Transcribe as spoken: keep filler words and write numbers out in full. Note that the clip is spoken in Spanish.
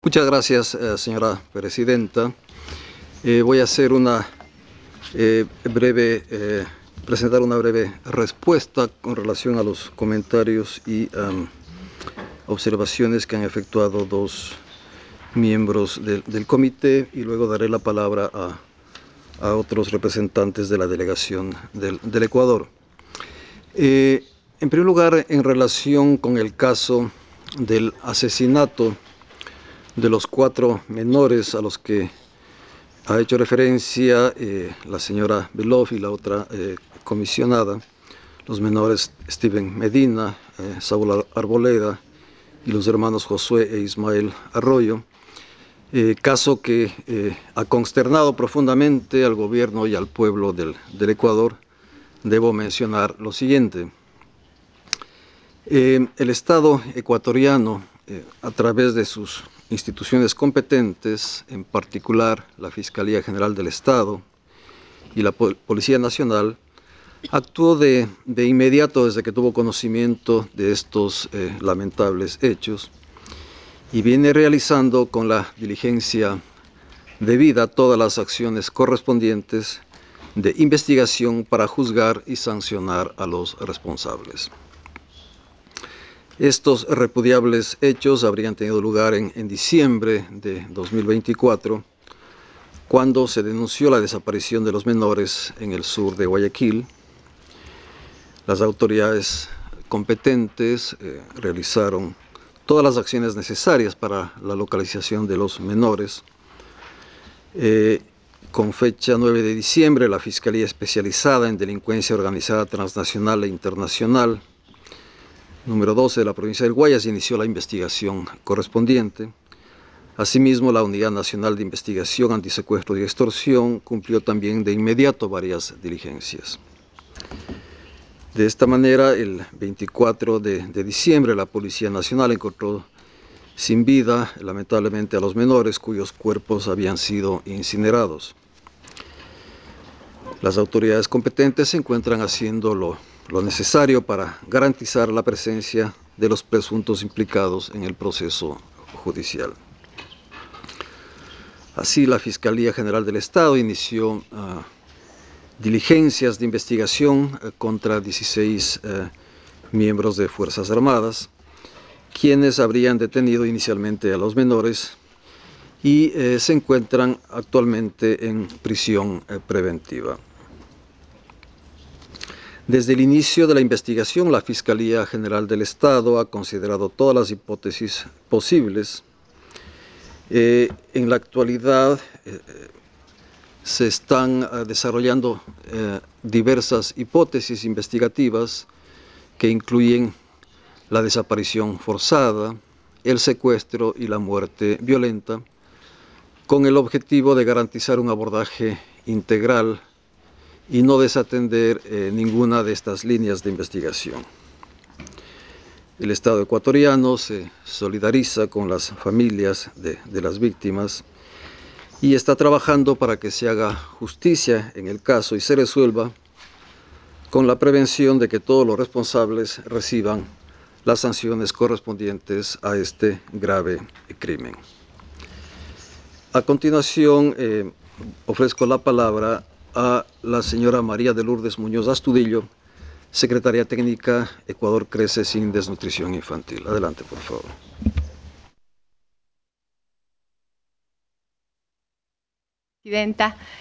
Muchas gracias, eh, señora presidenta. Eh, voy a hacer una eh, breve, eh, presentar una breve respuesta con relación a los comentarios y um, observaciones que han efectuado dos miembros del, del comité, y luego daré la palabra a, a otros representantes de la delegación del, del Ecuador. Eh, en primer lugar, en relación con el caso del asesinato de los cuatro menores a los que ha hecho referencia eh, la señora Belov y la otra eh, comisionada, los menores Steven Medina, eh, Saúl Arboleda y los hermanos Josué e Ismael Arroyo, eh, caso que eh, ha consternado profundamente al gobierno y al pueblo del, del Ecuador. Debo mencionar lo siguiente. Eh, el Estado ecuatoriano, eh, a través de sus instituciones competentes, en particular la Fiscalía General del Estado y la Policía Nacional, actuó de, de inmediato desde que tuvo conocimiento de estos eh, lamentables hechos y viene realizando con la diligencia debida todas las acciones correspondientes de investigación para juzgar y sancionar a los responsables. Estos repudiables hechos habrían tenido lugar en, en diciembre de dos mil veinticuatro, cuando se denunció la desaparición de los menores en el sur de Guayaquil. Las autoridades competentes eh, realizaron todas las acciones necesarias para la localización de los menores. Eh, con fecha nueve de diciembre, la Fiscalía Especializada en Delincuencia Organizada Transnacional e Internacional número doce de la provincia del Guayas inició la investigación correspondiente. Asimismo, la Unidad Nacional de Investigación Antisecuestro y Extorsión cumplió también de inmediato varias diligencias. De esta manera, el veinticuatro de, de diciembre, la Policía Nacional encontró sin vida, lamentablemente, a los menores cuyos cuerpos habían sido incinerados. Las autoridades competentes se encuentran haciendo lo, lo necesario para garantizar la presencia de los presuntos implicados en el proceso judicial. Así, la Fiscalía General del Estado inició uh, diligencias de investigación uh, contra dieciséis uh, miembros de Fuerzas Armadas, quienes habrían detenido inicialmente a los menores y eh, se encuentran actualmente en prisión eh, preventiva. Desde el inicio de la investigación, la Fiscalía General del Estado ha considerado todas las hipótesis posibles. Eh, en la actualidad eh, se están eh, desarrollando eh, diversas hipótesis investigativas que incluyen la desaparición forzada, el secuestro y la muerte violenta, con el objetivo de garantizar un abordaje integral y no desatender eh, ninguna de estas líneas de investigación. El Estado ecuatoriano se solidariza con las familias de, de las víctimas y está trabajando para que se haga justicia en el caso y se resuelva con la prevención de que todos los responsables reciban las sanciones correspondientes a este grave crimen. A continuación, eh, ofrezco la palabra a la señora María de Lourdes Muñoz Astudillo, Secretaria Técnica Ecuador Crece Sin Desnutrición Infantil. Adelante, por favor. Presidenta,